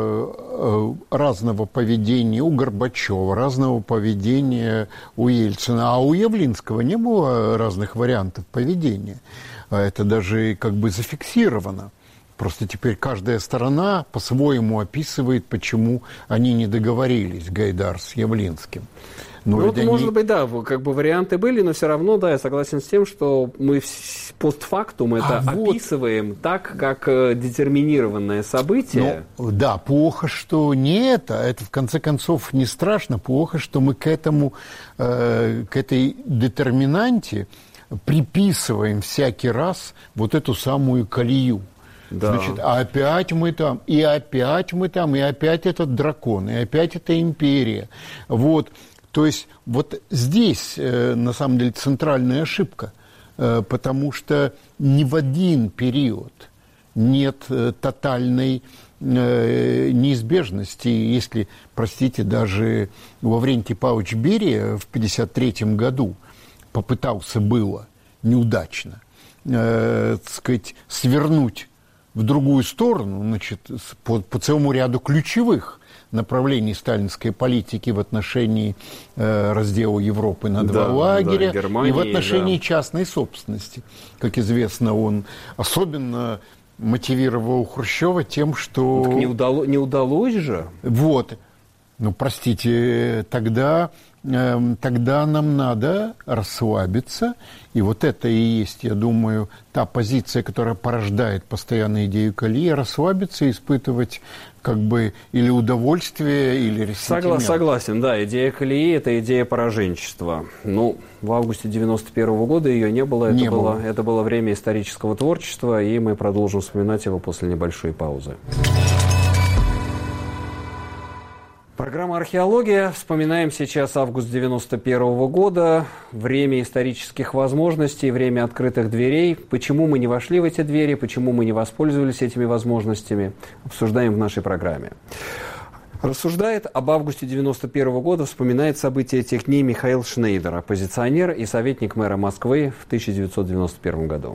S3: разного поведения у Горбачева, разного поведения у Ельцина, а у Явлинского не было разных вариантов поведения. Это даже как бы зафиксировано. Просто теперь каждая сторона по-своему описывает, почему они не договорились, Гайдар с Явлинским. Но
S1: ну, вот,
S3: они...
S1: может быть, да, как бы варианты были, но все равно, да, я согласен с тем, что мы постфактум это а описываем вот... так, как детерминированное событие.
S3: Ну, да, плохо, что не это, это в конце концов не страшно, плохо, что мы к этому, э, к этой детерминанте приписываем всякий раз вот эту самую колею. Да. Значит, а опять мы там, и опять мы там, и опять этот дракон, и опять эта империя. Вот, то есть вот здесь, э, на самом деле, центральная ошибка, э, потому что ни в один период нет э, тотальной э, неизбежности. Если, простите, даже Лаврентий Павлович Берия в пятьдесят третьем году попытался было неудачно, э, так сказать, свернуть в другую сторону, значит, по, по целому ряду ключевых направлений сталинской политики в отношении э, раздела Европы на два да, лагеря да, Германии, и в отношении да. частной собственности. Как известно, он особенно мотивировал Хрущева тем, что...
S1: Так не, удало, не удалось же.
S3: Вот. Ну, простите, тогда, э, тогда нам надо расслабиться. И вот это и есть, я думаю, та позиция, которая порождает постоянно идею колеи, расслабиться и испытывать как бы или удовольствие, или ресентимент.
S1: Согла- согласен, да, идея колеи – это идея пораженчества. Ну, в августе девяносто первого года ее не было.
S3: Не
S1: это, было.
S3: было.
S1: это было время исторического творчества, и мы продолжим вспоминать его после небольшой паузы. Программа «Археология». Вспоминаем сейчас август девяносто первого года, время исторических возможностей, время открытых дверей. Почему мы не вошли в эти двери, почему мы не воспользовались этими возможностями, обсуждаем в нашей программе. Рассуждает об августе девяносто первого года, вспоминает события этих дней Михаил Шнейдер, оппозиционер и советник мэра Москвы в тысяча девятьсот девяносто первом году.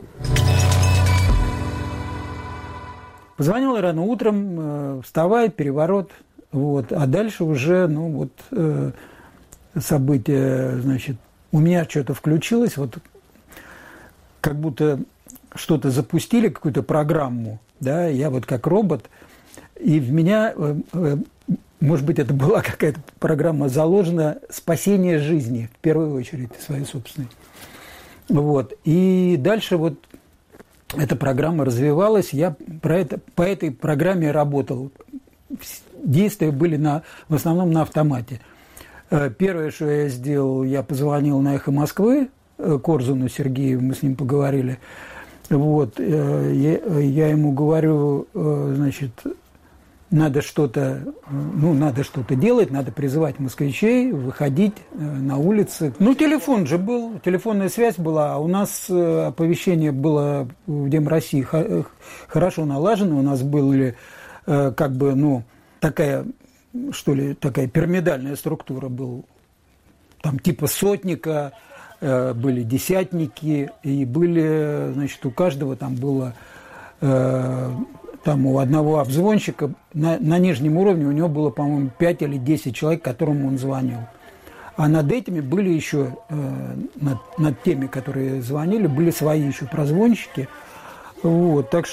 S6: Позвонил рано утром, вставай, переворот. Вот. А дальше уже, ну вот, э, события, значит, у меня что-то включилось, вот как будто что-то запустили, какую-то программу, да, я вот как робот, и в меня, э, э, может быть, это была какая-то программа заложена спасение жизни, в первую очередь, своей собственной. Вот. И дальше вот эта программа развивалась, я про это, по этой программе работал. Действия были на, в основном на автомате. Первое, что я сделал, я позвонил на «Эхо Москвы» Корзуну Сергею, мы с ним поговорили. Вот, я, я ему говорю, значит, надо что-то, ну, надо что-то делать, надо призывать москвичей, выходить на улицы. Ну, телефон же был, телефонная связь была, а у нас оповещение было в Дем России хорошо налажено, у нас были как бы, ну, такая, что ли, такая пирамидальная структура была. Там типа сотника, э, были десятники, и были, значит, у каждого там было, э, там у одного обзвонщика на, на нижнем уровне у него было, по-моему, пять или десять человек, которым он звонил. А над этими были еще, э, над, над теми, которые звонили, были свои еще прозвонщики. Вот, так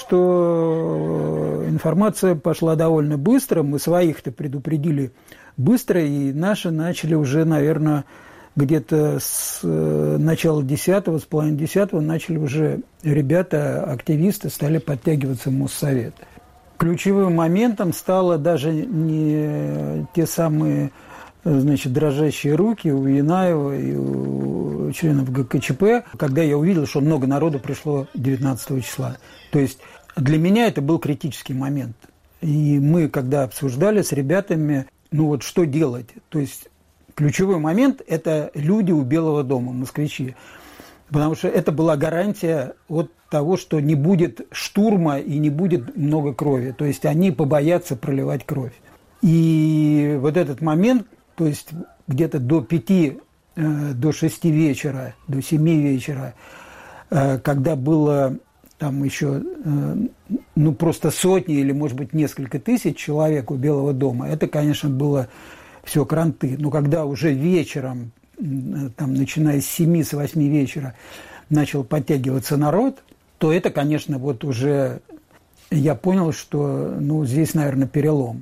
S6: что информация пошла довольно быстро, мы своих-то предупредили быстро, и наши начали уже, наверное, где-то с начала десятого, с половины десятого начали уже ребята, активисты, стали подтягиваться в Моссовет. Ключевым моментом стало даже не те самые, значит, дрожащие руки у Янаева и у членов ГКЧП, когда я увидел, что много народу пришло девятнадцатого числа. То есть для меня это был критический момент. И мы, когда обсуждали с ребятами, ну вот что делать, то есть ключевой момент – это люди у Белого дома, москвичи. Потому что это была гарантия от того, что не будет штурма и не будет много крови. То есть они побоятся проливать кровь. И вот этот момент, то есть где-то до пяти, до шести вечера, до семи вечера, когда было там еще, ну, просто сотни или, может быть, несколько тысяч человек у Белого дома, это, конечно, было все кранты. Но когда уже вечером, там, начиная с семи, с восьми вечера, начал подтягиваться народ, то это, конечно, вот уже я понял, что, ну, здесь, наверное, перелом.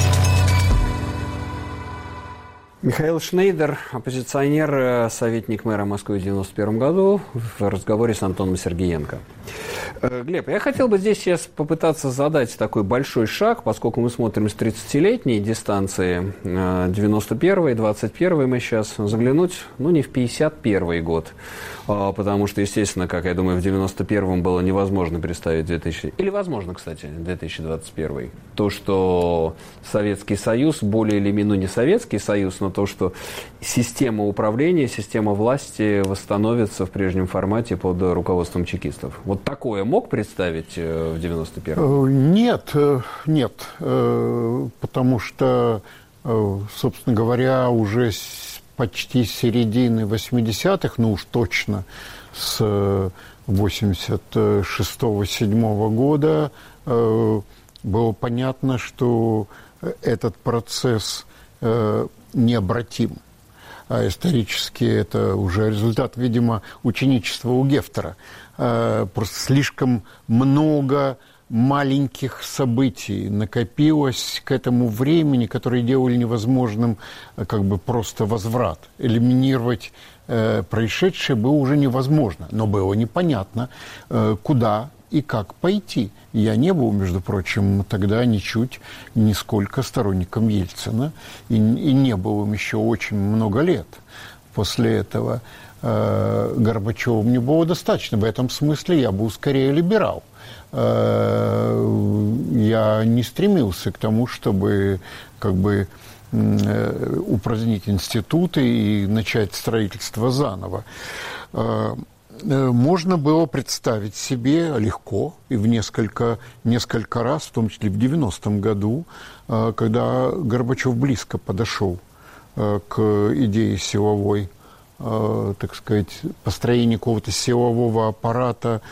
S1: Михаил Шнейдер, оппозиционер, советник мэра Москвы в девяносто первом году, в разговоре с Антоном Сергеенко. Глеб, я хотел бы здесь сейчас попытаться задать такой большой шаг, поскольку мы смотрим с тридцатилетней дистанции, девяносто первый, двадцать первый, мы сейчас заглянуть, ну, не в пятьдесят первый год, потому что, естественно, как я думаю, в девяносто первом было невозможно представить две тысячи... Или возможно, кстати, две тысячи двадцать первый. То, что Советский Союз, более или менее не Советский Союз, но то, что система управления, система власти восстановится в прежнем формате под руководством чекистов. Вот такое мог представить в девяносто первом?
S3: Нет, нет, потому что, собственно говоря, уже почти с середины восьмидесятых, ну уж точно с восемьдесят шестого — восемьдесят седьмого года было понятно, что этот процесс необратим. А исторически это уже результат, видимо, ученичества у Гефтера. Просто слишком много маленьких событий накопилось к этому времени, которые делали невозможным как бы просто возврат. Элиминировать э, происшедшее было уже невозможно, но было непонятно, э, куда и как пойти. Я не был, между прочим, тогда ничуть, нисколько сторонником Ельцина, и, и не был им еще очень много лет после этого. Э, Горбачева мне было достаточно. В этом смысле я был скорее либерал. Я не стремился к тому, чтобы как бы упразднить институты и начать строительство заново. Можно было представить себе легко и в несколько, несколько раз, в том числе в девяностом году, когда Горбачев близко подошел к идее силовой, так сказать, построения какого-то силового аппарата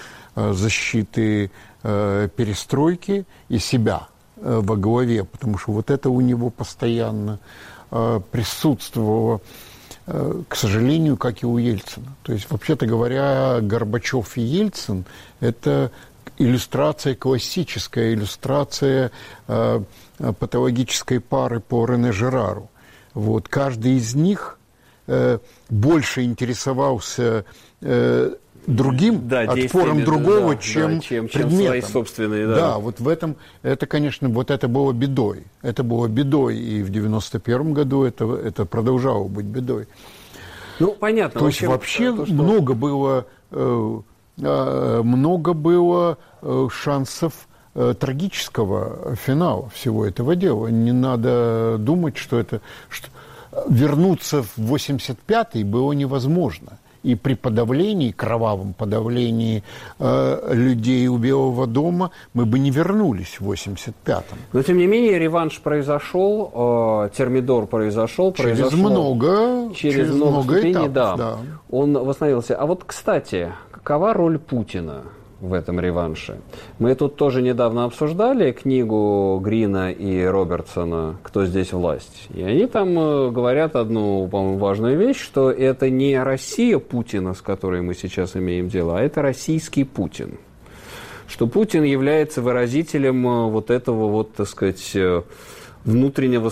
S3: защиты э, перестройки и себя э, во главе, потому что вот это у него постоянно э, присутствовало, э, к сожалению, как и у Ельцина. То есть, вообще-то говоря, Горбачев и Ельцин – это иллюстрация, классическая иллюстрация э, патологической пары по Рене Жерару. Вот. Каждый из них э, больше интересовался э, другим,
S1: да,
S3: отпором другого,
S1: да,
S3: чем,
S1: да, чем,
S3: предметом.
S1: Чем свои собственные, да.
S3: Да, вот в этом, это, конечно, вот это было бедой. Это было бедой, и в девяносто первом году это, это продолжало быть бедой.
S1: Ну, понятно.
S3: То есть вообще то, что... много было, э, э, много было э, шансов э, трагического финала всего этого дела. Не надо думать, что это... Что... Вернуться в восемьдесят пятый было невозможно. И при подавлении, кровавом подавлении э, людей у Белого дома мы бы не вернулись в восемьдесят пятом.
S1: Но, тем не менее, реванш произошел, э, термидор произошел.
S3: Через
S1: произошел,
S3: много,
S1: через
S3: через
S1: много,
S3: много
S1: ступеней,
S3: этапов,
S1: да,
S3: да.
S1: Он восстановился. А вот, кстати, какова роль Путина в этом реванше? Мы тут тоже недавно обсуждали книгу Грина и Робертсона «Кто здесь власть?». И они там говорят одну, по-моему, важную вещь, что это не Россия Путина, с которой мы сейчас имеем дело, а это российский Путин. Что Путин является выразителем вот этого, вот, так сказать, внутреннего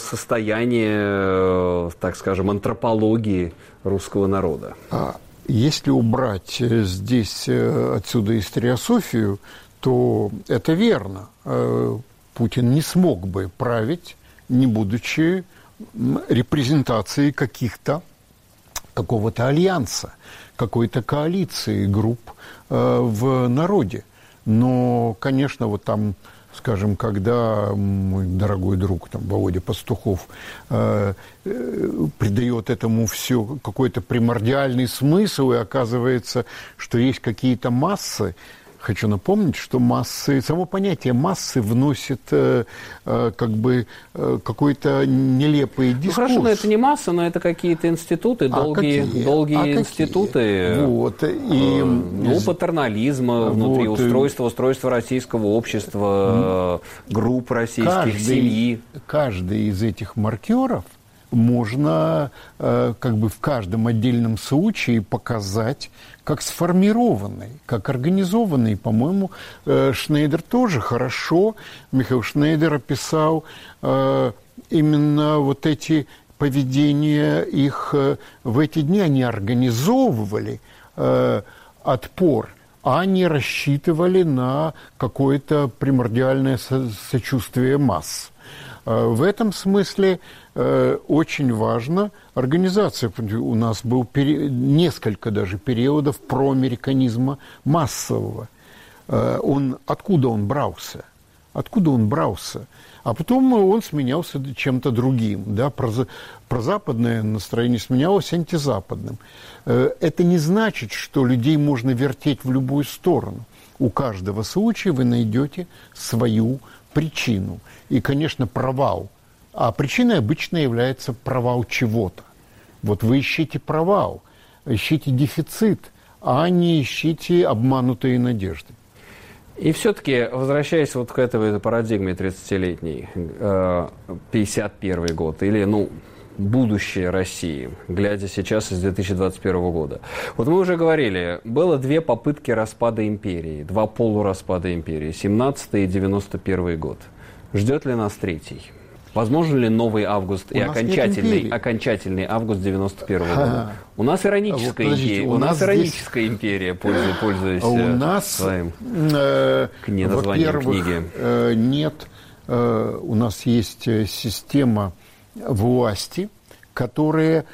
S1: состояния, так скажем, антропологии русского народа.
S3: Если убрать здесь отсюда историософию, то это верно. Путин не смог бы править, не будучи репрезентацией каких-то, какого-то альянса, какой-то коалиции групп в народе. Но, конечно, вот там, скажем, когда мой дорогой друг там, Володя Пастухов э, э, придает этому все какой-то примордиальный смысл, и оказывается, что есть какие-то массы. Хочу напомнить, что массы, само понятие массы вносит э, э, как бы э, какой-то нелепый дискурс.
S1: Ну хорошо, но это не масса, но это какие-то институты, долгие,
S3: а какие?
S1: долгие
S3: а
S1: институты.
S3: Вот. И,
S1: э, ну, патернализма внутри,
S3: вот,
S1: устройства, устройства российского общества, э, групп российских,
S3: каждый,
S1: семьи.
S3: Каждый из этих маркеров можно э, как бы в каждом отдельном случае показать как сформированный, как организованный. По-моему, э, Шнейдер тоже хорошо, Михаил Шнейдер описал э, именно вот эти поведения их э, в эти дни. Они организовывали э, отпор, а они рассчитывали на какое-то примордиальное со- сочувствие масс. В этом смысле э, очень важна организация. У нас был пери... несколько даже периодов проамериканизма массового. Э, он... Откуда он брался? Откуда он брался? А потом он сменялся чем-то другим. Да? Проза... Прозападное настроение сменялось антизападным. Э, это не значит, что людей можно вертеть в любую сторону. У каждого случая вы найдете свою причину. И, конечно, провал. А причиной обычно является провал чего-то. Вот вы ищите провал, ищите дефицит, а не ищите обманутые надежды.
S1: И все-таки, возвращаясь вот к этой, этой парадигме тридцатилетней, пятьдесят первый год, или, ну, будущее России, глядя сейчас из две тысячи двадцать первого года. Вот мы уже говорили, было две попытки распада империи, два полураспада империи, семнадцатый и девяносто первый год. Ждет ли нас третий? Возможно ли новый август и окончательный, окончательный август девяносто первого года? У нас ироническая, а вот, империя, у у нас ироническая здесь... империя, пользуясь, пользуясь а у нас, своим э, названием книги.
S3: Э, нет, э, у нас есть система власти, которая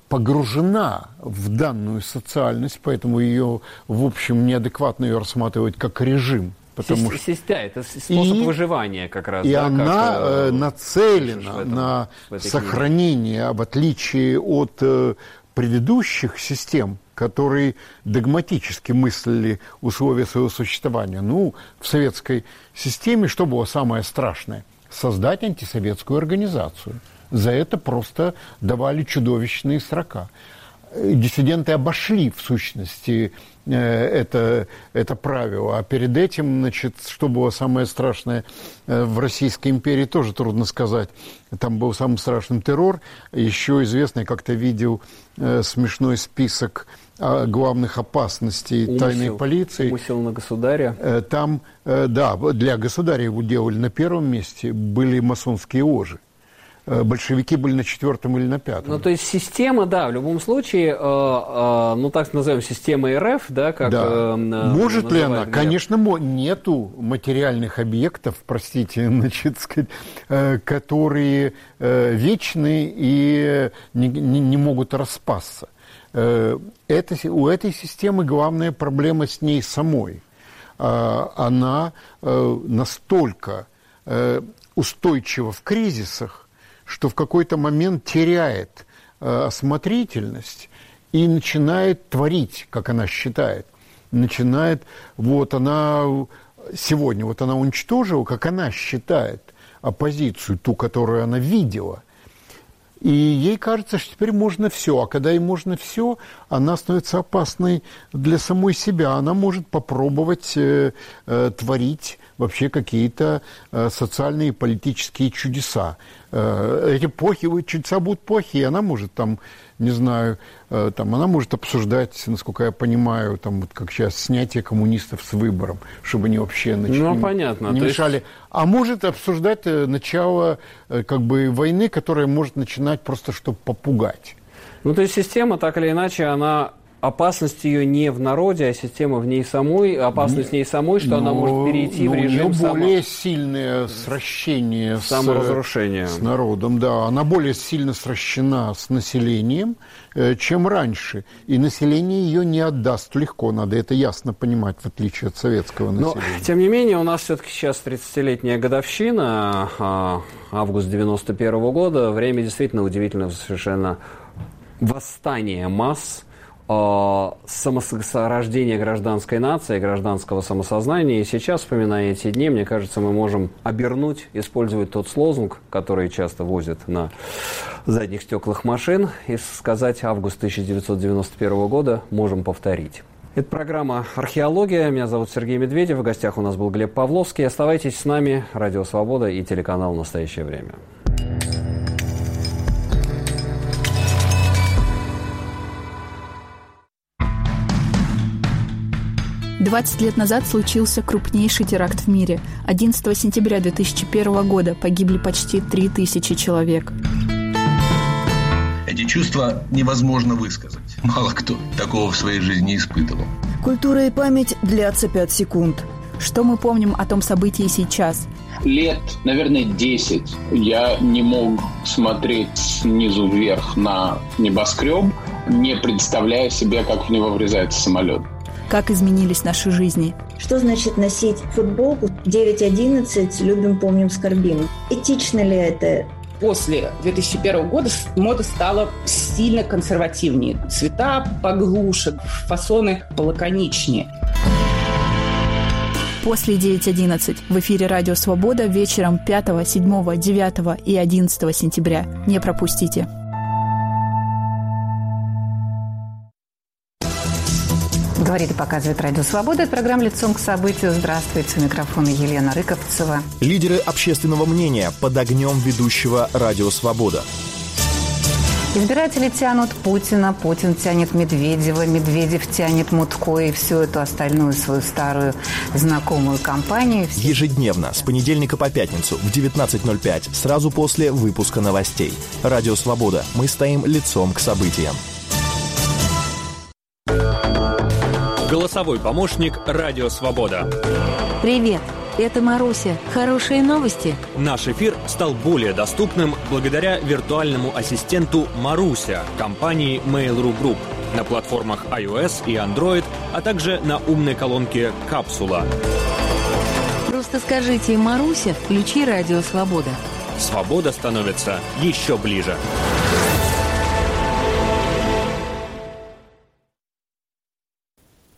S3: погружена в данную социальность, поэтому ее, в общем, неадекватно ее рассматривать как режим. Потому
S1: что... Это способ и, выживания как раз.
S3: И
S1: да,
S3: она
S1: как,
S3: нацелена
S1: этом,
S3: на сохранение, в отличие от э, предыдущих систем, которые догматически мыслили условия своего существования. Ну, в советской системе что было самое страшное? Создать антисоветскую организацию. За это просто давали чудовищные срока. Диссиденты обошли, в сущности, это, это правило. А перед этим, значит, что было самое страшное в Российской империи, тоже трудно сказать. Там был самый страшный террор. Еще известно, я как-то видел смешной список главных опасностей умысел, тайной полиции.
S1: Умысел на государя.
S3: Там, да, для государя его делали на первом месте, были масонские ложи. Большевики были на четвертом или на пятом.
S1: Ну, то есть система, да, в любом случае, э, э, ну, так назовем, система РФ, да, как...
S3: Да.
S1: Э,
S3: Может ли она? Гнев? Конечно, нету материальных объектов, простите, значит, сказать, э, которые э, вечны и не, не, не могут распасться. Э, это, у этой системы главная проблема с ней самой. Э, она э, настолько э, устойчива в кризисах, что в какой-то момент теряет э, осмотрительность и начинает творить, как она считает. Начинает, вот она сегодня, вот она уничтожила, как она считает, оппозицию, ту, которую она видела. И ей кажется, что теперь можно все. А когда ей можно все, она становится опасной для самой себя. Она может попробовать э, э, творить вообще какие-то э, социальные и политические чудеса. Э, эти плохи, чудеса будут плохие. Она может там, не знаю, э, там, она может обсуждать, насколько я понимаю, там, вот как сейчас, снятие коммунистов с выбором, чтобы они вообще нач...
S1: ну, понятно.
S3: не
S1: То
S3: мешали. Есть... А может обсуждать э, начало э, как бы войны, которая может начинать просто, чтобы попугать.
S1: Ну, то есть система, так или иначе, она... Опасность ее не в народе, а система в ней самой, опасность в ней самой, что но, она может перейти в режим
S3: само... более
S1: само...
S3: сильное сращение
S1: саморазрушение
S3: с, с народом, да, она более сильно сращена с населением, э, чем раньше, и население ее не отдаст легко, надо это ясно понимать, в отличие от советского населения.
S1: Но, тем не менее, у нас все-таки сейчас тридцатилетняя годовщина, а, август девяносто первого года, время действительно удивительно, совершенно восстание масс, самосорождение гражданской нации, гражданского самосознания. И сейчас, вспоминая эти дни, мне кажется, мы можем обернуть, использовать тот лозунг, который часто возят на задних стеклах машин, и сказать «август тысяча девятьсот девяносто первого года» можем повторить. Это программа «Археология». Меня зовут Сергей Медведев. В гостях у нас был Глеб Павловский. Оставайтесь с нами. Радио «Свобода» и телеканал «Настоящее время».
S7: двадцать лет назад случился крупнейший теракт в мире. одиннадцатого сентября две тысячи первого года погибли почти три тысячи человек.
S8: Эти чувства невозможно высказать. Мало кто такого в своей жизни испытывал.
S9: Культура и память длятся пять секунд.
S7: Что мы помним о том событии сейчас?
S10: Лет, наверное, десять я не мог смотреть снизу вверх на небоскреб, не представляя себе, как в него врезается самолет.
S7: Как изменились наши жизни?
S9: Что значит носить футболку девять одиннадцать «Любим, помним, скорбим»? Этично ли это?
S11: После две тысячи первого года мода стала сильно консервативнее. Цвета поглуше, фасоны полаконичнее.
S7: После девять одиннадцать в эфире «Радио Свобода» вечером пятого, седьмого, девятого и одиннадцатого сентября. Не пропустите.
S12: Говорит и показывает Радио Свобода. Это программа «Лицом к событию». Здравствуйте. У микрофона Елена Рыковцева.
S13: Лидеры общественного мнения под огнем ведущего Радио Свобода.
S12: Избиратели тянут Путина, Путин тянет Медведева, Медведев тянет Мутко и всю эту остальную свою старую знакомую компанию.
S13: Ежедневно, с понедельника по пятницу в девятнадцать ноль пять, сразу после выпуска новостей. Радио Свобода. Мы стоим лицом к событиям.
S14: Голосовой помощник «Радио Свобода».
S15: Привет, это Маруся. Хорошие новости?
S14: Наш эфир стал более доступным благодаря виртуальному ассистенту «Маруся» компании Mail.ru Group на платформах iOS и Android, а также на умной колонке «Капсула».
S15: Просто скажите «Маруся, включи Радио Свобода».
S14: Свобода становится еще ближе.